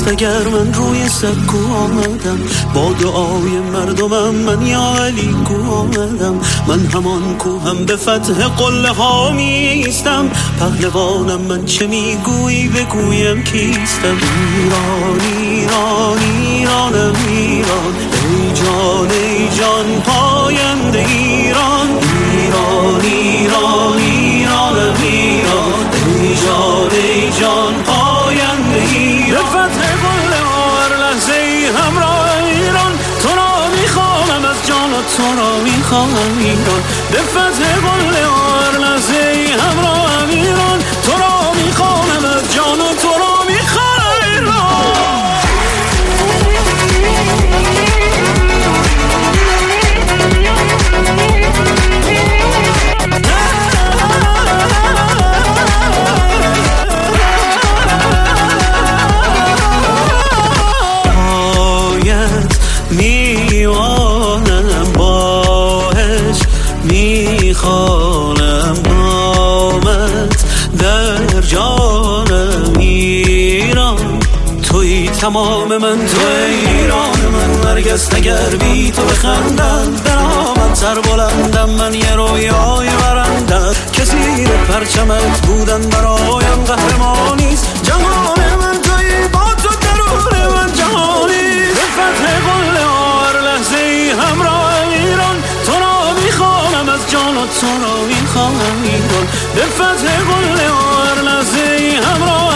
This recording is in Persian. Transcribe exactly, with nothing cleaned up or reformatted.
است اگر من روی سکو آمدم، با دعای مردمم من یا علی کو آمدم. من همان کوهم به فتح قله ها میستم، پهلوانم من چه میگویی بگویم کیستم. ایران ایران ایرانم ایران، ای جان ای جان پاینده ایران. ایران ایران ایرانم ایران، ای جان ای جان پاینده ایران. به فتح قله ها هر لحظه ای همراه ایران، تو را میخوانم از جان و تو را میخوانم ایران. به فتح قله ها هر لحظه ای همراه ایران، تو را میخوانم از جان و تو را میخوانم ایران. میوانم باش میخوانم نامت در جانم ایران. توی تمام من، توی ایران من، نرگس نگر بی تو بخندم. درآمد سر بلندم من، یه رویای برندم که زیر پرچمت بودن برایم قهرمانیست. جهان من توی، با تو درون من جهانی. به فتح قله ها هر لحظه ای همراه ایران، تو را میخوانم از جان و تو را میخوانم ایران. به فتح قله ها هر لحظه ای همراه